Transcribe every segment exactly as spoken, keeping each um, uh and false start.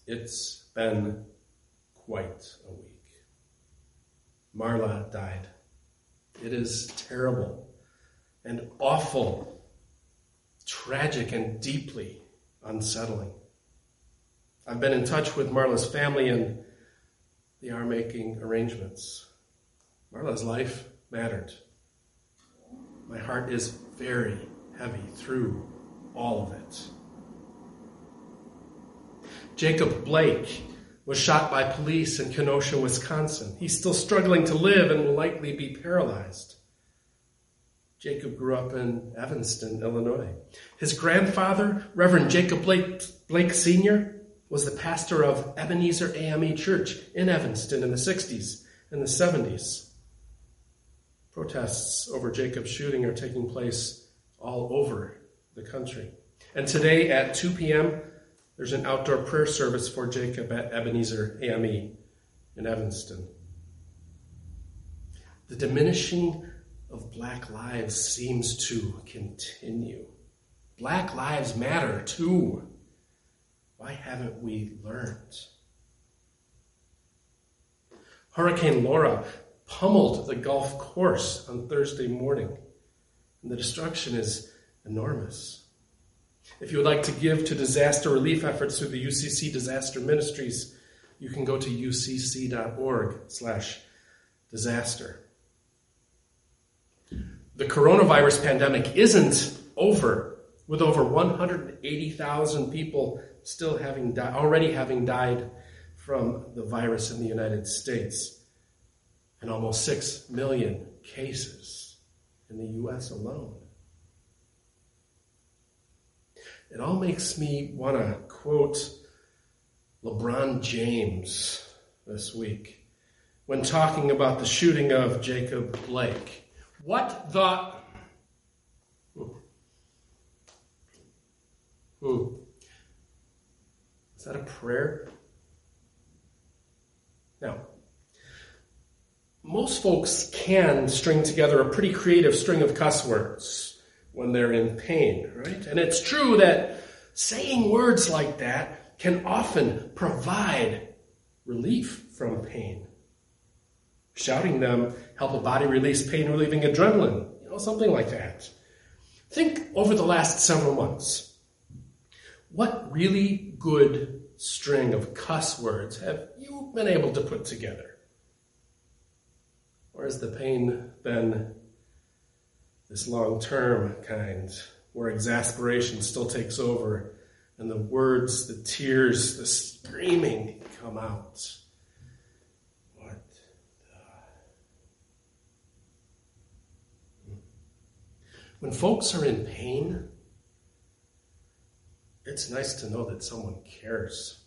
It's been quite a week. Marla died. It is terrible and awful, tragic and deeply unsettling. I've been in touch with Marla's family and they are making arrangements. Marla's life mattered. My heart is very heavy through all of it. Jacob Blake was shot by police in Kenosha, Wisconsin. He's still struggling to live and will likely be paralyzed. Jacob grew up in Evanston, Illinois. His grandfather, Reverend Jacob Blake, Blake Senior, was the pastor of Ebenezer A M E Church in Evanston in the sixties and the seventies. Protests over Jacob's shooting are taking place all over the country. And today at two p.m., there's an outdoor prayer service for Jacob at Ebenezer A M E in Evanston. The diminishing of black lives seems to continue. Black lives matter too. Why haven't we learned? Hurricane Laura pummeled the Gulf course on Thursday morning, and the destruction is enormous. If you would like to give to disaster relief efforts through the U C C Disaster Ministries, you can go to u c c dot org slash disaster. The coronavirus pandemic isn't over, with over one hundred eighty thousand people still having di- already having died from the virus in the United States, and almost six million cases in the U S alone. It all makes me want to quote LeBron James this week when talking about the shooting of Jacob Blake. What the... Hmm. Hmm. Is that a prayer? Now, most folks can string together a pretty creative string of cuss words when they're in pain, right? And it's true that saying words like that can often provide relief from pain. Shouting them help a body release pain-relieving adrenaline, you know, something like that. Think over the last several months. What really good string of cuss words have you been able to put together? Or has the pain been this long-term kind, where exasperation still takes over and the words, the tears, the screaming come out? What the... When folks are in pain, it's nice to know that someone cares.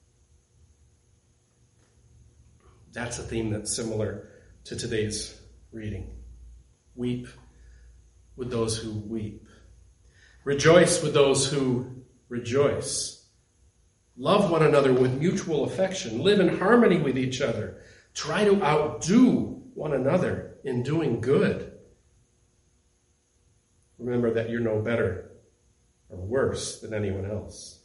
That's a theme that's similar to today's reading. Weep with those who weep. Rejoice with those who rejoice. Love one another with mutual affection. Live in harmony with each other. Try to outdo one another in doing good. Remember that you're no better or worse than anyone else.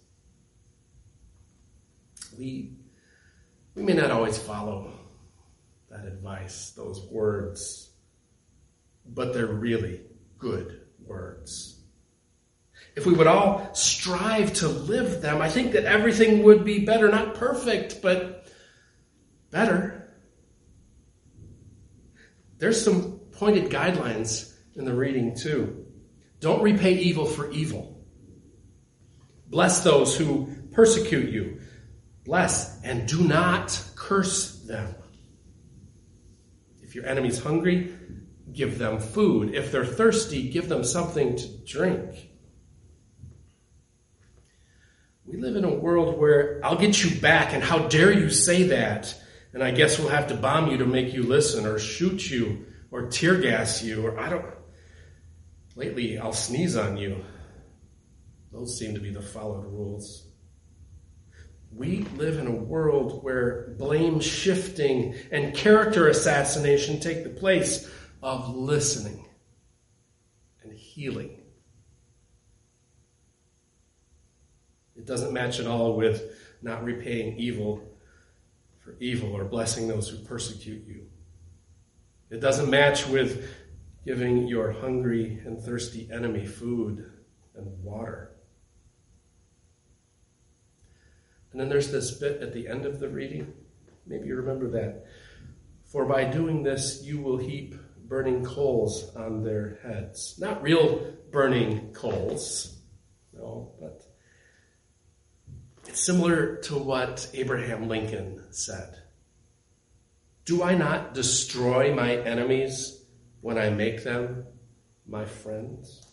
We, we may not always follow that advice, those words, but they're really good words. If we would all strive to live them, I think that everything would be better. Not perfect, but better. There's some pointed guidelines in the reading too. Don't repay evil for evil. Bless those who persecute you. Bless and do not curse them. If your enemy's hungry, give them food. If they're thirsty, give them something to drink. We live in a world where I'll get you back, and how dare you say that? And I guess we'll have to bomb you to make you listen, or shoot you, or tear gas you, or I don't... Lately, I'll sneeze on you. Those seem to be the followed rules. We live in a world where blame shifting and character assassination take the place of listening and healing. It doesn't match at all with not repaying evil for evil or blessing those who persecute you. It doesn't match with giving your hungry and thirsty enemy food and water. And then there's this bit at the end of the reading. Maybe you remember that. For by doing this, you will heap burning coals on their heads. Not real burning coals, no, but it's similar to what Abraham Lincoln said. Do I not destroy my enemies when I make them my friends?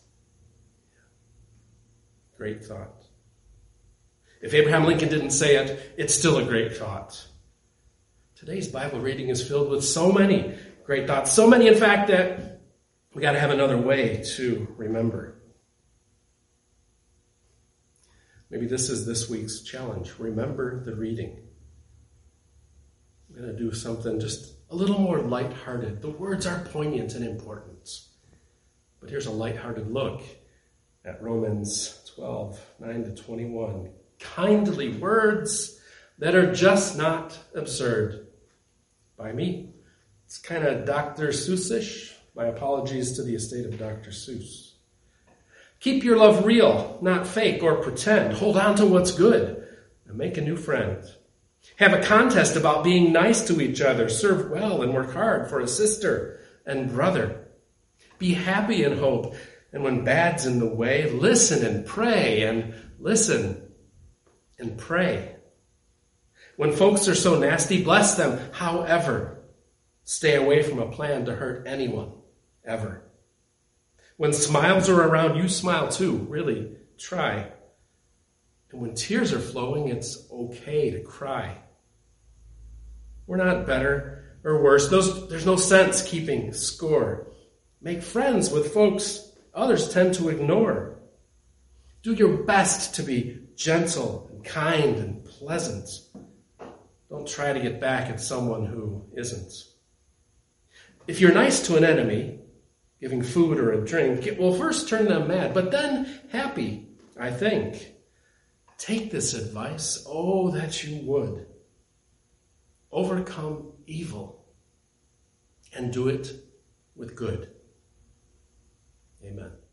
Great thought. If Abraham Lincoln didn't say it, it's still a great thought. Today's Bible reading is filled with so many great thoughts. So many, in fact, that we got to have another way to remember. Maybe this is this week's challenge. Remember the reading. I'm going to do something just a little more lighthearted. The words are poignant and important. But here's a lighthearted look at Romans twelve, nine to twenty-one. Kindly words that are just not absurd. By me. It's kind of Doctor Seuss-ish. My apologies to the estate of Doctor Seuss. Keep your love real, not fake or pretend. Hold on to what's good and make a new friend. Have a contest about being nice to each other. Serve well and work hard for a sister and brother. Be happy in hope. And when bad's in the way, listen and pray and listen and pray. When folks are so nasty, bless them. However, stay away from a plan to hurt anyone, ever. When smiles are around, you smile too. Really, try. And when tears are flowing, it's okay to cry. We're not better or worse. Those, there's no sense keeping score. Make friends with folks others tend to ignore. Do your best to be gentle and kind and pleasant. Don't try to get back at someone who isn't. If you're nice to an enemy, giving food or a drink, it will first turn them mad, but then happy, I think. Take this advice, oh, that you would. Overcome evil and do it with good. Amen.